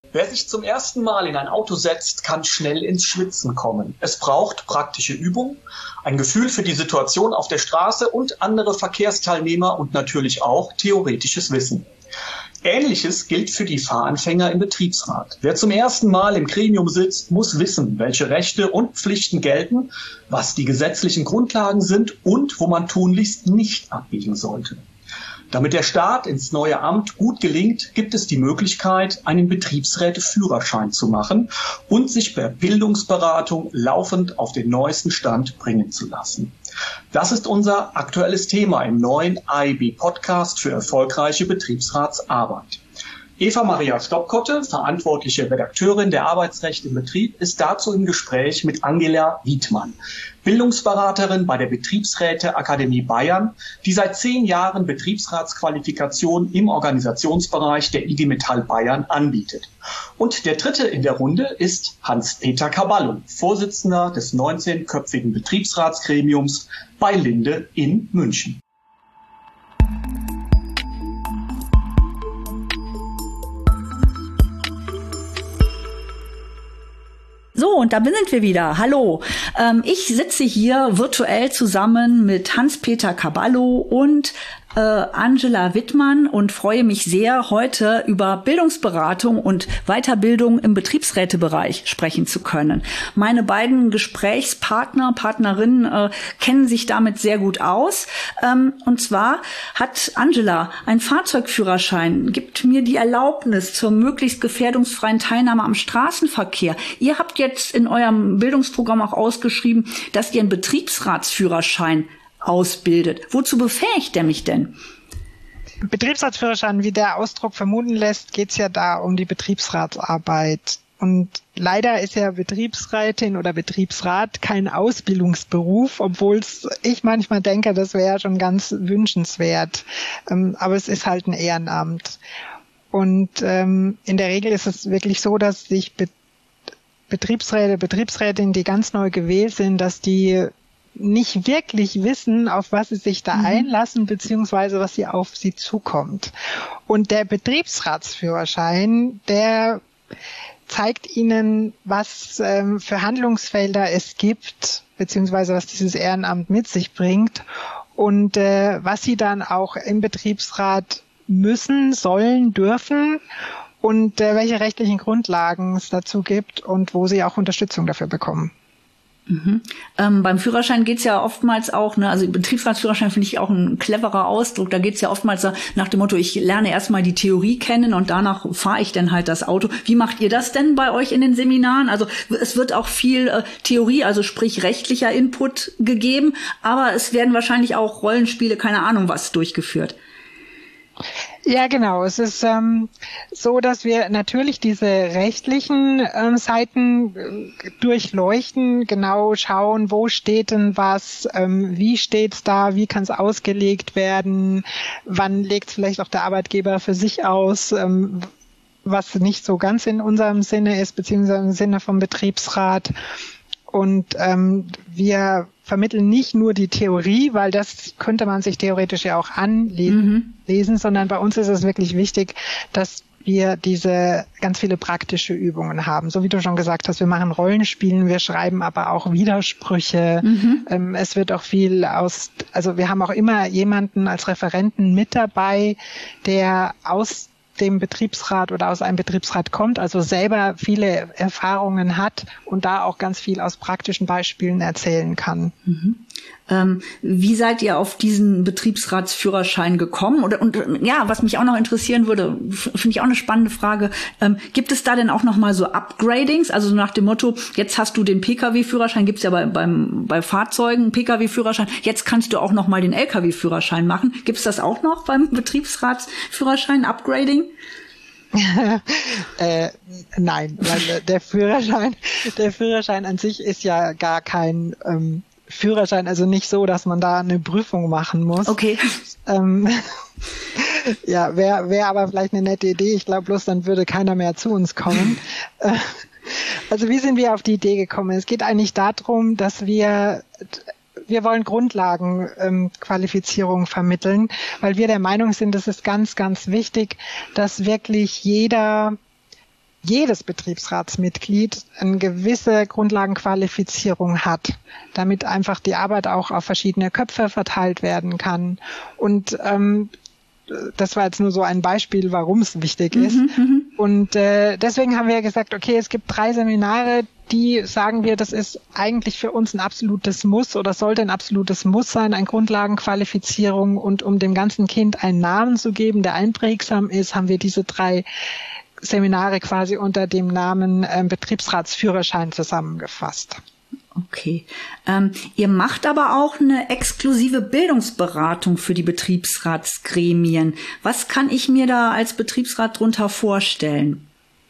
Wer sich zum ersten Mal in ein Auto setzt, kann schnell ins Schwitzen kommen. Es braucht praktische Übung, ein Gefühl für die Situation auf der Straße und andere Verkehrsteilnehmer und natürlich auch theoretisches Wissen. Ähnliches gilt für die Fahranfänger im Betriebsrat. Wer zum ersten Mal im Gremium sitzt, muss wissen, welche Rechte und Pflichten gelten, was die gesetzlichen Grundlagen sind und wo man tunlichst nicht abbiegen sollte. Damit der Start ins neue Amt gut gelingt, gibt es die Möglichkeit, einen Betriebsräteführerschein zu machen und sich per Bildungsberatung laufend auf den neuesten Stand bringen zu lassen. Das ist unser aktuelles Thema im neuen AIB-Podcast für erfolgreiche Betriebsratsarbeit. Eva-Maria Stoppkotte, verantwortliche Redakteurin der Arbeitsrecht im Betrieb, ist dazu im Gespräch mit Angela Wiedmann, Bildungsberaterin bei der Betriebsräteakademie Bayern, die seit 10 Jahren Betriebsratsqualifikation im Organisationsbereich der IG Metall Bayern anbietet. Und der dritte in der Runde ist Hans-Peter Caballo, Vorsitzender des 19-köpfigen Betriebsratsgremiums bei Linde in München. So, und da sind wir wieder. Hallo. Ich sitze hier virtuell zusammen mit Hans-Peter Caballo und Angela Wiedmann und freue mich sehr, heute über Bildungsberatung und Weiterbildung im Betriebsrätebereich sprechen zu können. Meine beiden Partnerinnen kennen sich damit sehr gut aus. Und zwar hat Angela einen Fahrzeugführerschein, gibt mir die Erlaubnis zur möglichst gefährdungsfreien Teilnahme am Straßenverkehr. Ihr habt jetzt in eurem Bildungsprogramm auch ausgeschrieben, dass ihr einen Betriebsratsführerschein ausbildet. Wozu befähigt der mich denn? Betriebsratsführerschein, wie der Ausdruck vermuten lässt, geht es ja da um die Betriebsratsarbeit. Und leider ist ja Betriebsrätin oder Betriebsrat kein Ausbildungsberuf, obwohl ich manchmal denke, das wäre schon ganz wünschenswert. Aber es ist halt ein Ehrenamt. Und in der Regel ist es wirklich so, dass sich Betriebsrätinnen, die ganz neu gewählt sind, dass die nicht wirklich wissen, auf was sie sich da einlassen, beziehungsweise was sie auf sie zukommt. Und der Betriebsratsführerschein, der zeigt ihnen, was für Handlungsfelder es gibt, beziehungsweise was dieses Ehrenamt mit sich bringt und was sie dann auch im Betriebsrat müssen, sollen, dürfen und welche rechtlichen Grundlagen es dazu gibt und wo sie auch Unterstützung dafür bekommen. Beim Führerschein geht's ja oftmals auch, also Betriebsratsführerschein finde ich auch ein cleverer Ausdruck. Da geht's ja oftmals nach dem Motto, ich lerne erstmal die Theorie kennen und danach fahre ich dann halt das Auto. Wie macht ihr das denn bei euch in den Seminaren? Also es wird auch viel Theorie, also sprich rechtlicher Input gegeben, aber es werden wahrscheinlich auch Rollenspiele, keine Ahnung was, durchgeführt. Ja, genau. Es ist so, dass wir natürlich diese rechtlichen Seiten durchleuchten, genau schauen, wo steht denn was, wie steht's da, wie kann es ausgelegt werden, wann legt es vielleicht auch der Arbeitgeber für sich aus, was nicht so ganz in unserem Sinne ist, beziehungsweise im Sinne vom Betriebsrat. Und wir vermitteln nicht nur die Theorie, weil das könnte man sich theoretisch ja auch anlesen, sondern bei uns ist es wirklich wichtig, dass wir diese ganz viele praktische Übungen haben. So wie du schon gesagt hast, wir machen Rollenspielen, wir schreiben aber auch Widersprüche. Es wird auch viel also wir haben auch immer jemanden als Referenten mit dabei, der aus dem Betriebsrat oder aus einem Betriebsrat kommt, also selber viele Erfahrungen hat und da auch ganz viel aus praktischen Beispielen erzählen kann. Wie seid ihr auf diesen Betriebsratsführerschein gekommen? Und was mich auch noch interessieren würde, finde ich auch eine spannende Frage, gibt es da denn auch noch mal so Upgradings? Also so nach dem Motto, jetzt hast du den Pkw-Führerschein, gibt's ja bei Fahrzeugen Pkw-Führerschein, jetzt kannst du auch noch mal den Lkw-Führerschein machen. Gibt's das auch noch beim Betriebsratsführerschein, Upgrading? Nein, weil der Führerschein an sich ist ja gar kein Führerschein, also nicht so, dass man da eine Prüfung machen muss. Okay. Ja, wäre aber vielleicht eine nette Idee. Ich glaube bloß, dann würde keiner mehr zu uns kommen. Also wie sind wir auf die Idee gekommen? Es geht eigentlich darum, dass wir wollen Grundlagenqualifizierung vermitteln, weil wir der Meinung sind, es ist ganz, ganz wichtig, dass wirklich jeder jedes Betriebsratsmitglied eine gewisse Grundlagenqualifizierung hat, damit einfach die Arbeit auch auf verschiedene Köpfe verteilt werden kann. Und das war jetzt nur so ein Beispiel, warum es wichtig ist. Und deswegen haben wir gesagt, okay, es gibt 3 Seminare, die sagen wir, das ist eigentlich für uns ein absolutes Muss oder sollte ein absolutes Muss sein, eine Grundlagenqualifizierung. Und um dem ganzen Kind einen Namen zu geben, der einprägsam ist, haben wir diese 3 Seminare quasi unter dem Namen Betriebsratsführerschein zusammengefasst. Okay. Ihr macht aber auch eine exklusive Bildungsberatung für die Betriebsratsgremien. Was kann ich mir da als Betriebsrat drunter vorstellen?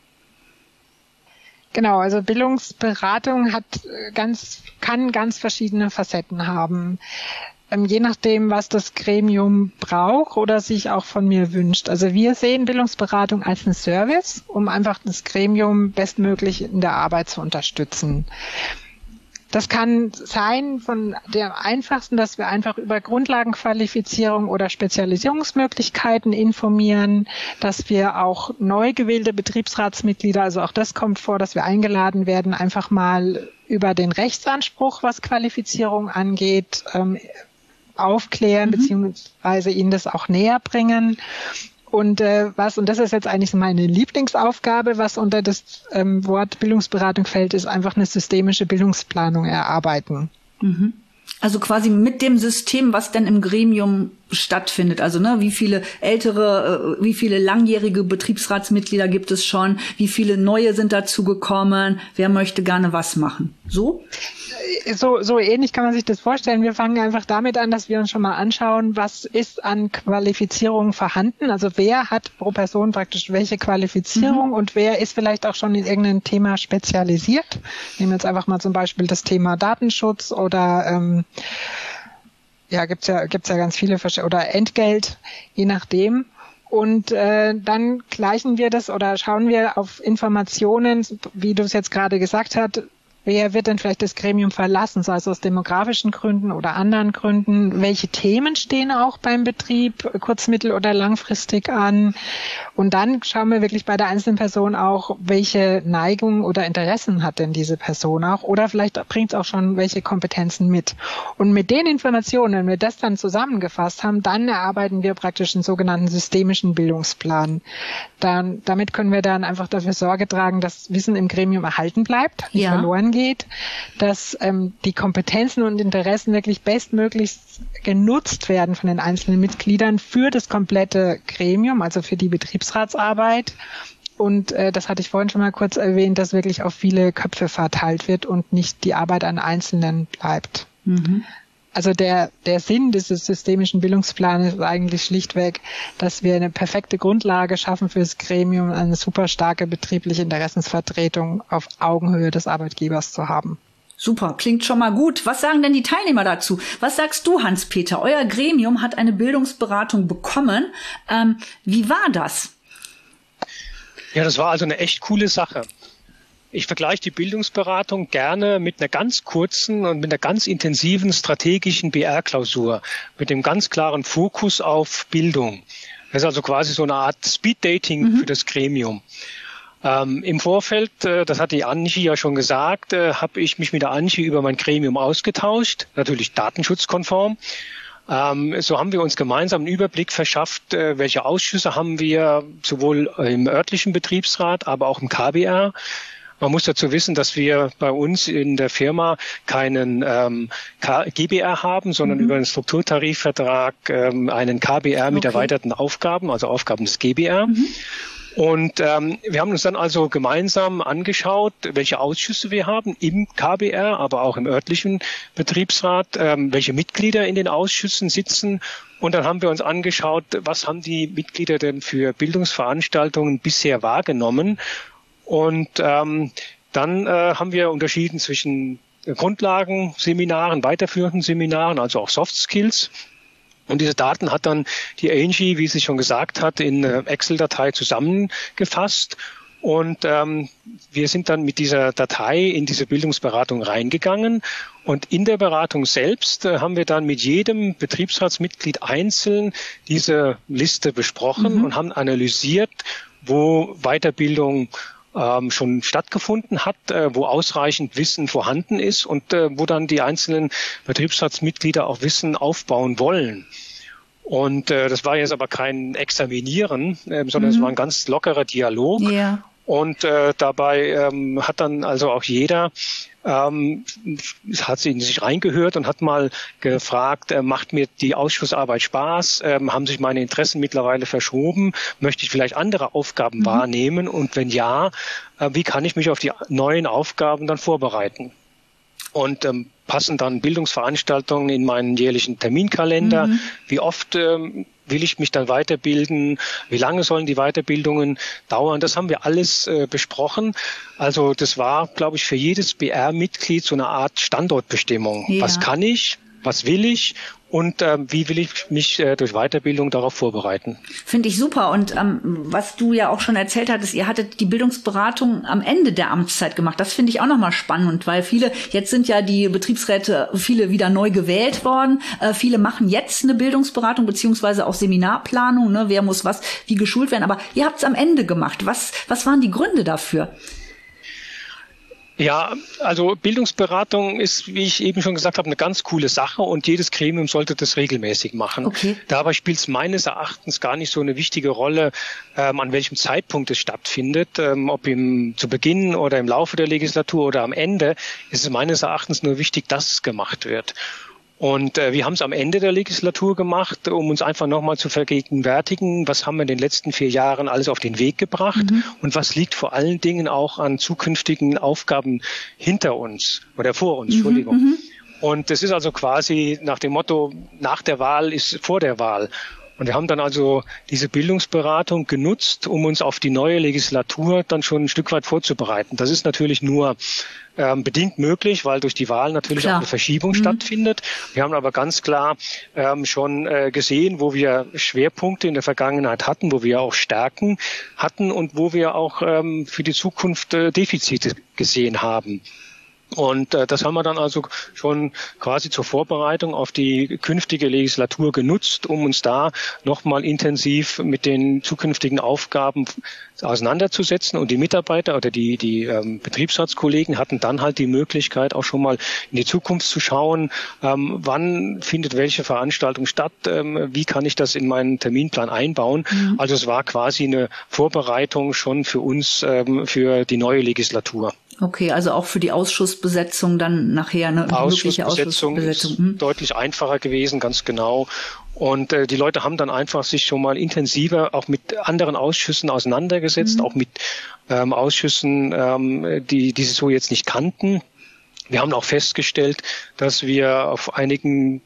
Genau, also Bildungsberatung kann ganz verschiedene Facetten haben. Je nachdem, was das Gremium braucht oder sich auch von mir wünscht. Also wir sehen Bildungsberatung als einen Service, um einfach das Gremium bestmöglich in der Arbeit zu unterstützen. Das kann sein von der einfachsten, dass wir einfach über Grundlagenqualifizierung oder Spezialisierungsmöglichkeiten informieren, dass wir auch neu gewählte Betriebsratsmitglieder, also auch das kommt vor, dass wir eingeladen werden, einfach mal über den Rechtsanspruch, was Qualifizierung angeht, aufklären, beziehungsweise ihnen das auch näher bringen. Und und das ist jetzt eigentlich meine Lieblingsaufgabe, was unter das Wort Bildungsberatung fällt, ist einfach eine systemische Bildungsplanung erarbeiten. Also quasi mit dem System, was denn im Gremium stattfindet. Also wie viele wie viele langjährige Betriebsratsmitglieder gibt es schon, wie viele neue sind dazu gekommen, wer möchte gerne was machen. So ähnlich kann man sich das vorstellen. Wir fangen einfach damit an, dass wir uns schon mal anschauen, was ist an Qualifizierung vorhanden. Also wer hat pro Person praktisch welche Qualifizierung und wer ist vielleicht auch schon in irgendeinem Thema spezialisiert. Nehmen wir jetzt einfach mal zum Beispiel das Thema Datenschutz oder gibt's ja ganz viele oder Entgelt, je nachdem. Und dann gleichen wir das oder schauen wir auf Informationen, wie du es jetzt gerade gesagt hast. Wer wird denn vielleicht das Gremium verlassen, sei es aus demografischen Gründen oder anderen Gründen? Welche Themen stehen auch beim Betrieb kurz-, mittel- oder langfristig an? Und dann schauen wir wirklich bei der einzelnen Person auch, welche Neigungen oder Interessen hat denn diese Person auch? Oder vielleicht bringt es auch schon welche Kompetenzen mit. Und mit den Informationen, wenn wir das dann zusammengefasst haben, dann erarbeiten wir praktisch einen sogenannten systemischen Bildungsplan. Damit können wir dann einfach dafür Sorge tragen, dass Wissen im Gremium erhalten bleibt, nicht verloren geht, dass die Kompetenzen und Interessen wirklich bestmöglichst genutzt werden von den einzelnen Mitgliedern für das komplette Gremium, also für die Betriebsratsarbeit. Und das hatte ich vorhin schon mal kurz erwähnt, dass wirklich auf viele Köpfe verteilt wird und nicht die Arbeit an Einzelnen bleibt. Also der Sinn dieses systemischen Bildungsplans ist eigentlich schlichtweg, dass wir eine perfekte Grundlage schaffen für das Gremium, eine super starke betriebliche Interessensvertretung auf Augenhöhe des Arbeitgebers zu haben. Super, klingt schon mal gut. Was sagen denn die Teilnehmer dazu? Was sagst du, Hans-Peter? Euer Gremium hat eine Bildungsberatung bekommen. Wie war das? Ja, das war also eine echt coole Sache. Ich vergleiche die Bildungsberatung gerne mit einer ganz kurzen und mit einer ganz intensiven strategischen BR-Klausur, mit dem ganz klaren Fokus auf Bildung. Das ist also quasi so eine Art Speed-Dating für das Gremium. Im Vorfeld, das hat die Anchi ja schon gesagt, habe ich mich mit der Anchi über mein Gremium ausgetauscht, natürlich datenschutzkonform. So haben wir uns gemeinsam einen Überblick verschafft, welche Ausschüsse haben wir sowohl im örtlichen Betriebsrat, aber auch im KBR. Man muss dazu wissen, dass wir bei uns in der Firma keinen GBR haben, sondern über einen Strukturtarifvertrag einen KBR mit erweiterten Aufgaben, also Aufgaben des GBR. Und wir haben uns dann also gemeinsam angeschaut, welche Ausschüsse wir haben im KBR, aber auch im örtlichen Betriebsrat, welche Mitglieder in den Ausschüssen sitzen. Und dann haben wir uns angeschaut, was haben die Mitglieder denn für Bildungsveranstaltungen bisher wahrgenommen. Und dann haben wir unterschieden zwischen Grundlagenseminaren, weiterführenden Seminaren, also auch Soft Skills. Und diese Daten hat dann die Angie, wie sie schon gesagt hat, in Excel-Datei zusammengefasst. Und wir sind dann mit dieser Datei in diese Bildungsberatung reingegangen. Und in der Beratung selbst haben wir dann mit jedem Betriebsratsmitglied einzeln diese Liste besprochen und haben analysiert, wo Weiterbildung schon stattgefunden hat, wo ausreichend Wissen vorhanden ist und wo dann die einzelnen Betriebsratsmitglieder auch Wissen aufbauen wollen. Und das war jetzt aber kein Examinieren, sondern es war ein ganz lockerer Dialog. Ja. Und dabei hat dann also auch jeder hat in sich reingehört und hat mal gefragt, macht mir die Ausschussarbeit Spaß? Haben sich meine Interessen mittlerweile verschoben? Möchte ich vielleicht andere Aufgaben wahrnehmen? Und wenn ja, wie kann ich mich auf die neuen Aufgaben dann vorbereiten? Und passen dann Bildungsveranstaltungen in meinen jährlichen Terminkalender? Wie oft will ich mich dann weiterbilden? Wie lange sollen die Weiterbildungen dauern? Das haben wir alles besprochen. Also das war, glaube ich, für jedes BR-Mitglied so eine Art Standortbestimmung. Ja. Was kann ich? Was will ich? Und wie will ich mich durch Weiterbildung darauf vorbereiten? Finde ich super. Und was du ja auch schon erzählt hattest, ihr hattet die Bildungsberatung am Ende der Amtszeit gemacht. Das finde ich auch nochmal spannend, weil jetzt sind ja die Betriebsräte, viele wieder neu gewählt worden. Viele machen jetzt eine Bildungsberatung beziehungsweise auch Seminarplanung, ne? Wer muss was, wie geschult werden. Aber ihr habt es am Ende gemacht. Was waren die Gründe dafür? Ja, also Bildungsberatung ist, wie ich eben schon gesagt habe, eine ganz coole Sache und jedes Gremium sollte das regelmäßig machen. Okay. Dabei spielt es meines Erachtens gar nicht so eine wichtige Rolle, an welchem Zeitpunkt es stattfindet, ob zu Beginn oder im Laufe der Legislatur oder am Ende, ist es meines Erachtens nur wichtig, dass es gemacht wird. Und wir haben es am Ende der Legislatur gemacht, um uns einfach nochmal zu vergegenwärtigen, was haben wir in den letzten 4 Jahren alles auf den Weg gebracht und was liegt vor allen Dingen auch an zukünftigen Aufgaben hinter uns oder vor uns, Entschuldigung. Und das ist also quasi nach dem Motto, nach der Wahl ist vor der Wahl. Und wir haben dann also diese Bildungsberatung genutzt, um uns auf die neue Legislatur dann schon ein Stück weit vorzubereiten. Das ist natürlich nur bedingt möglich, weil durch die Wahl natürlich auch eine Verschiebung stattfindet. Wir haben aber ganz klar schon gesehen, wo wir Schwerpunkte in der Vergangenheit hatten, wo wir auch Stärken hatten und wo wir auch für die Zukunft Defizite gesehen haben. Und das haben wir dann also schon quasi zur Vorbereitung auf die künftige Legislatur genutzt, um uns da nochmal intensiv mit den zukünftigen Aufgaben auseinanderzusetzen. Und die Mitarbeiter oder die Betriebsratskollegen hatten dann halt die Möglichkeit, auch schon mal in die Zukunft zu schauen, wann findet welche Veranstaltung statt, wie kann ich das in meinen Terminplan einbauen. Also es war quasi eine Vorbereitung schon für uns für die neue Legislatur. Okay, also auch für die Ausschussbesetzung dann nachher eine mögliche Ausschussbesetzung ist deutlich einfacher gewesen, ganz genau. Und die Leute haben dann einfach sich schon mal intensiver auch mit anderen Ausschüssen auseinandergesetzt, auch mit Ausschüssen, die sie so jetzt nicht kannten. Wir haben auch festgestellt, dass wir auf einigen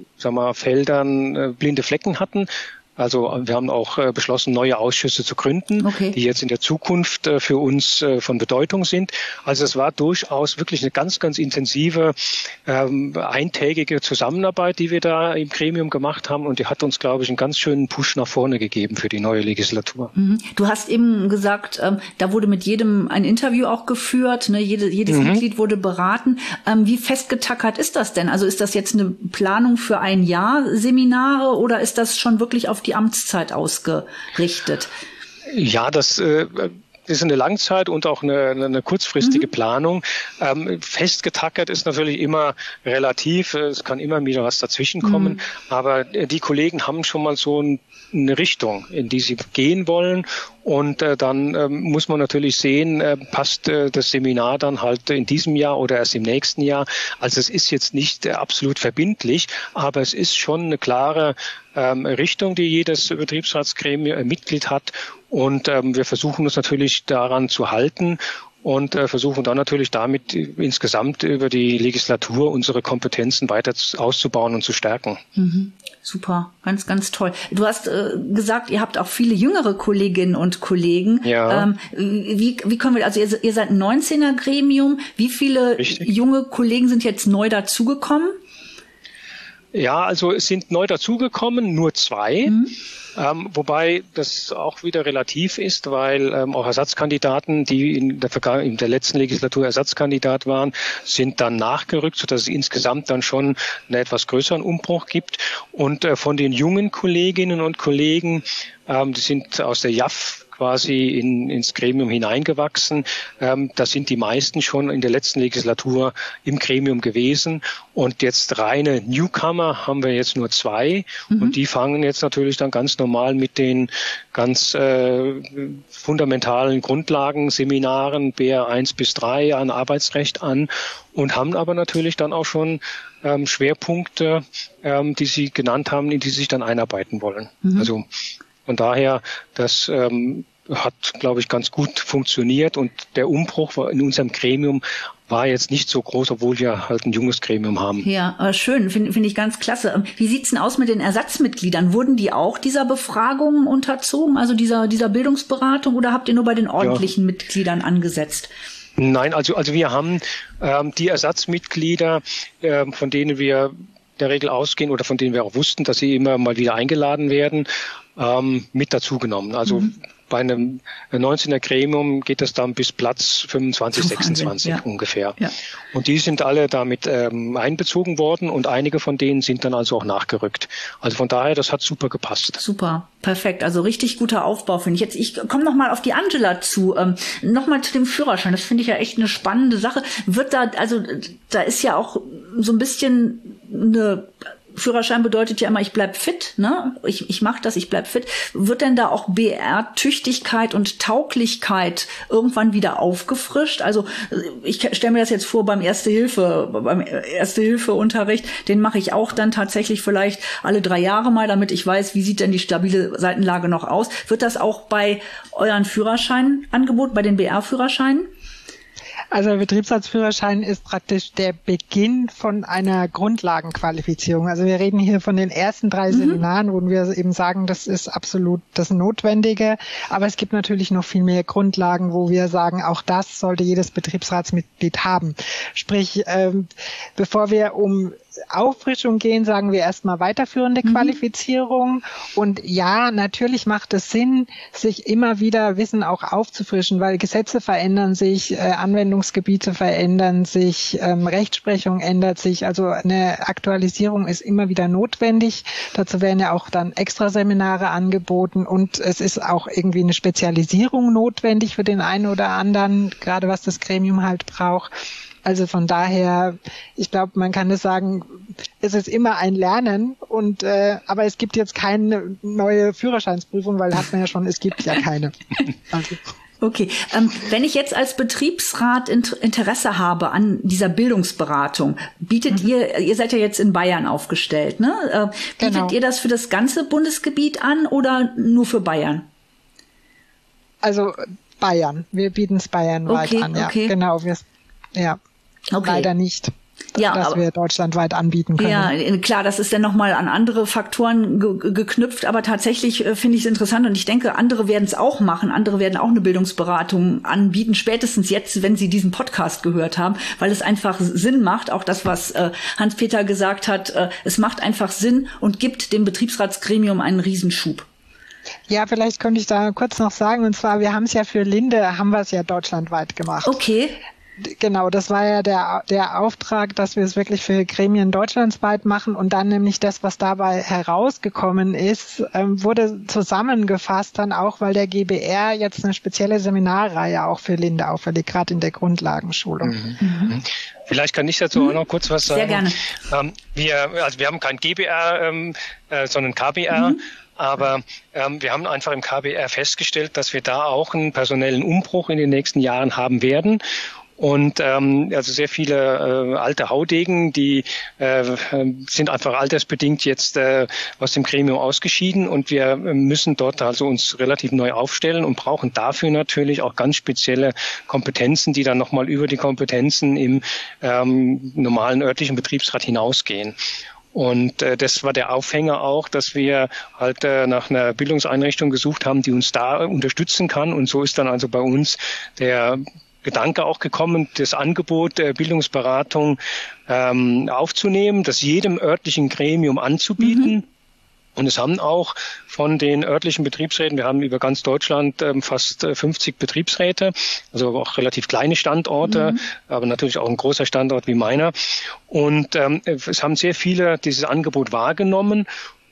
Feldern blinde Flecken hatten. Also wir haben auch beschlossen, neue Ausschüsse zu gründen, die jetzt in der Zukunft für uns von Bedeutung sind. Also es war durchaus wirklich eine ganz, ganz intensive, eintägige Zusammenarbeit, die wir da im Gremium gemacht haben. Und die hat uns, glaube ich, einen ganz schönen Push nach vorne gegeben für die neue Legislatur. Du hast eben gesagt, da wurde mit jedem ein Interview auch geführt, ne? Jedes Mitglied wurde beraten. Wie festgetackert ist das denn? Also ist das jetzt eine Planung für ein Jahr Seminare oder ist das schon wirklich auf die Amtszeit ausgerichtet? Ja, das ist eine Langzeit- und auch eine kurzfristige Planung. Festgetackert ist natürlich immer relativ. Es kann immer wieder was dazwischen kommen. Aber die Kollegen haben schon mal so eine Richtung, in die sie gehen wollen. Und dann muss man natürlich sehen, passt das Seminar dann halt in diesem Jahr oder erst im nächsten Jahr. Also es ist jetzt nicht absolut verbindlich, aber es ist schon eine klare Richtung, die jedes Betriebsratsgremium Mitglied hat. Und wir versuchen uns natürlich daran zu halten und versuchen dann natürlich damit insgesamt über die Legislatur unsere Kompetenzen weiter auszubauen und zu stärken. Super, ganz, ganz toll. Du hast gesagt, ihr habt auch viele jüngere Kolleginnen und Kollegen. Ja. Wie können wir, also ihr seid ein 19er Gremium. Wie viele junge Kollegen sind jetzt neu dazugekommen? Ja, also es sind neu dazugekommen, nur 2. Wobei das auch wieder relativ ist, weil auch Ersatzkandidaten, die in der letzten Legislatur Ersatzkandidat waren, sind dann nachgerückt, sodass es insgesamt dann schon einen etwas größeren Umbruch gibt. Und von den jungen Kolleginnen und Kollegen, die sind aus der JAF quasi ins Gremium hineingewachsen. Da sind die meisten schon in der letzten Legislatur im Gremium gewesen. Und jetzt reine Newcomer haben wir jetzt nur 2. Und die fangen jetzt natürlich dann ganz normal mit den ganz fundamentalen Grundlagenseminaren BR 1 bis 3 an Arbeitsrecht an und haben aber natürlich dann auch schon Schwerpunkte, die Sie genannt haben, in die Sie sich dann einarbeiten wollen. Also von daher, das hat, glaube ich, ganz gut funktioniert und der Umbruch in unserem Gremium war jetzt nicht so groß, obwohl wir halt ein junges Gremium haben. Ja, schön, finde ich ganz klasse. Wie sieht's denn aus mit den Ersatzmitgliedern? Wurden die auch dieser Befragung unterzogen, also dieser Bildungsberatung, oder habt ihr nur bei den ordentlichen Mitgliedern angesetzt? Nein, also wir haben die Ersatzmitglieder, von denen wir in der Regel ausgehen oder von denen wir auch wussten, dass sie immer mal wieder eingeladen werden, mit dazugenommen. Also bei einem 19er Gremium geht das dann bis Platz 25, 26 ungefähr. Ja. Und die sind alle damit einbezogen worden und einige von denen sind dann also auch nachgerückt. Also von daher, das hat super gepasst. Super, perfekt. Also richtig guter Aufbau, finde ich. Ich komme nochmal auf die Angela zu. Nochmal zu dem Führerschein. Das finde ich ja echt eine spannende Sache. Da ist ja auch so ein bisschen eine... Führerschein bedeutet ja immer, ich bleib fit, ne? Ich mache das, ich bleib fit. Wird denn da auch BR-Tüchtigkeit und Tauglichkeit irgendwann wieder aufgefrischt? Also ich stelle mir das jetzt vor beim Erste-Hilfe-Unterricht, den mache ich auch dann tatsächlich vielleicht alle 3 Jahre mal, damit ich weiß, wie sieht denn die stabile Seitenlage noch aus. Wird das auch bei euren Führerscheinangeboten, bei den BR-Führerscheinen? Also der Betriebsarztführerschein ist praktisch der Beginn von einer Grundlagenqualifizierung. Also wir reden hier von den ersten 3 Seminaren, wo wir eben sagen, das ist absolut das Notwendige. Aber es gibt natürlich noch viel mehr Grundlagen, wo wir sagen, auch das sollte jedes Betriebsratsmitglied haben. Sprich, bevor wir um Auffrischung gehen, sagen wir erstmal weiterführende Qualifizierung. Und ja, natürlich macht es Sinn, sich immer wieder Wissen auch aufzufrischen, weil Gesetze verändern sich, Anwendungsgebiete verändern sich, Rechtsprechung ändert sich. Also eine Aktualisierung ist immer wieder notwendig. Dazu werden ja auch dann Extraseminare angeboten und es ist auch irgendwie eine Spezialisierung notwendig für den einen oder anderen, gerade was das Gremium halt braucht. Also von daher, ich glaube, man kann es sagen, es ist immer ein Lernen und aber es gibt jetzt keine neue Führerscheinsprüfung, weil hat man ja schon, es gibt ja keine. Also. Okay, wenn ich jetzt als Betriebsrat Interesse habe an dieser Bildungsberatung, bietet ihr seid ja jetzt in Bayern aufgestellt, ne? Bietet ihr das für das ganze Bundesgebiet an oder nur für Bayern? Also Bayern, wir bieten es bayernweit an, ja. Okay. Genau, leider nicht, dass wir deutschlandweit anbieten können. Ja, klar, das ist dann nochmal an andere Faktoren geknüpft, aber tatsächlich finde ich es interessant und ich denke, andere werden es auch machen, andere werden auch eine Bildungsberatung anbieten, spätestens jetzt, wenn sie diesen Podcast gehört haben, weil es einfach Sinn macht, auch das, was Hans-Peter gesagt hat, es macht einfach Sinn und gibt dem Betriebsratsgremium einen Riesenschub. Ja, vielleicht könnte ich da kurz noch sagen, und zwar, wir haben es ja für Linde, haben wir es ja deutschlandweit gemacht. Okay. Genau, das war ja der Auftrag, dass wir es wirklich für Gremien deutschlandweit machen und dann nämlich das, was dabei herausgekommen ist, wurde zusammengefasst dann auch, weil der GBR jetzt eine spezielle Seminarreihe auch für Linde auferlegt, gerade in der Grundlagenschulung. Vielleicht kann ich dazu auch noch kurz was sagen. Sehr gerne. Wir haben kein GBR, sondern KBR. Aber wir haben einfach im KBR festgestellt, dass wir da auch einen personellen Umbruch in den nächsten Jahren haben werden. Und also sehr viele alte Haudegen, die sind einfach altersbedingt jetzt aus dem Gremium ausgeschieden und wir müssen dort also uns relativ neu aufstellen und brauchen dafür natürlich auch ganz spezielle Kompetenzen, die dann nochmal über die Kompetenzen im normalen örtlichen Betriebsrat hinausgehen. Und das war der Aufhänger auch, dass wir halt nach einer Bildungseinrichtung gesucht haben, die uns da unterstützen kann. Und so ist dann also bei uns der Gedanke auch gekommen, das Angebot der Bildungsberatung aufzunehmen, das jedem örtlichen Gremium anzubieten. Und es haben auch von den örtlichen Betriebsräten, wir haben über ganz Deutschland fast 50 Betriebsräte, also auch relativ kleine Standorte, aber natürlich auch ein großer Standort wie meiner. Und es haben sehr viele dieses Angebot wahrgenommen.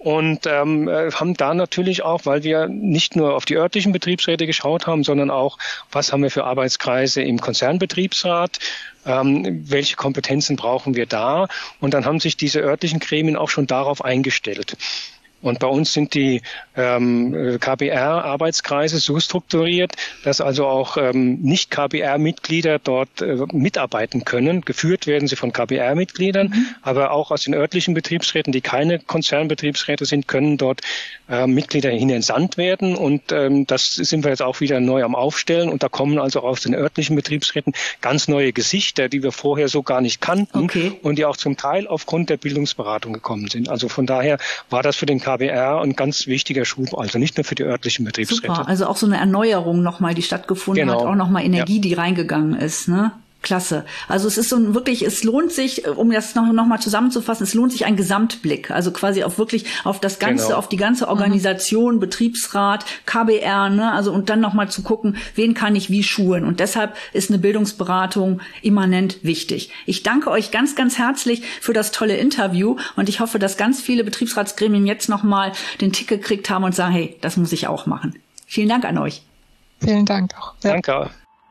und haben da natürlich auch, weil wir nicht nur auf die örtlichen Betriebsräte geschaut haben, sondern auch, was haben wir für Arbeitskreise im Konzernbetriebsrat, welche Kompetenzen brauchen wir da? Und dann haben sich diese örtlichen Gremien auch schon darauf eingestellt. Und bei uns sind die KBR-Arbeitskreise so strukturiert, dass also auch Nicht-KBR-Mitglieder dort mitarbeiten können. Geführt werden sie von KBR-Mitgliedern, aber auch aus den örtlichen Betriebsräten, die keine Konzernbetriebsräte sind, können dort Mitglieder hinentsandt werden. Und das sind wir jetzt auch wieder neu am Aufstellen. Und da kommen also aus den örtlichen Betriebsräten ganz neue Gesichter, die wir vorher so gar nicht kannten und die auch zum Teil aufgrund der Bildungsberatung gekommen sind. Also von daher war das für den KBR ein ganz wichtiger Schub, also nicht nur für die örtlichen Betriebsräte. Super, also auch so eine Erneuerung nochmal, die stattgefunden hat, auch nochmal Energie, die reingegangen ist, ne? Klasse. Also es ist so wirklich, es lohnt sich, um das noch mal zusammenzufassen, es lohnt sich ein Gesamtblick, also quasi auf wirklich auf das Ganze, auf die ganze Organisation, Betriebsrat, KBR, ne, also und dann noch mal zu gucken, wen kann ich wie schulen, und deshalb ist eine Bildungsberatung immanent wichtig. Ich danke euch ganz, ganz herzlich für das tolle Interview und ich hoffe, dass ganz viele Betriebsratsgremien jetzt noch mal den Tick gekriegt haben und sagen, hey, das muss ich auch machen. Vielen Dank an euch. Vielen Dank auch. Ja. Danke.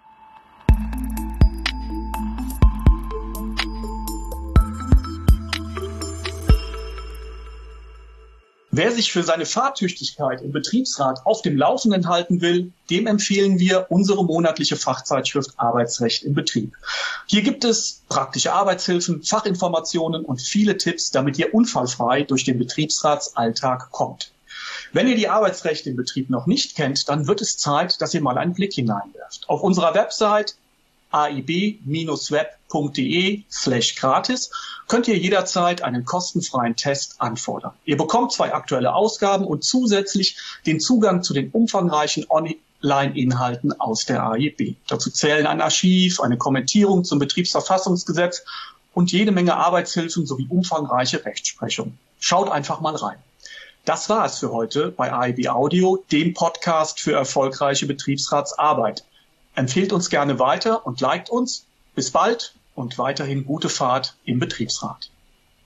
Wer sich für seine Fahrtüchtigkeit im Betriebsrat auf dem Laufenden halten will, dem empfehlen wir unsere monatliche Fachzeitschrift Arbeitsrecht im Betrieb. Hier gibt es praktische Arbeitshilfen, Fachinformationen und viele Tipps, damit ihr unfallfrei durch den Betriebsratsalltag kommt. Wenn ihr die Arbeitsrechte im Betrieb noch nicht kennt, dann wird es Zeit, dass ihr mal einen Blick hineinwerft. Auf unserer Website aib-web.de/gratis könnt ihr jederzeit einen kostenfreien Test anfordern. Ihr bekommt 2 aktuelle Ausgaben und zusätzlich den Zugang zu den umfangreichen Online-Inhalten aus der AIB. Dazu zählen ein Archiv, eine Kommentierung zum Betriebsverfassungsgesetz und jede Menge Arbeitshilfen sowie umfangreiche Rechtsprechung. Schaut einfach mal rein. Das war es für heute bei AIB Audio, dem Podcast für erfolgreiche Betriebsratsarbeit. Empfehlt uns gerne weiter und liked uns. Bis bald und weiterhin gute Fahrt im Betriebsrat.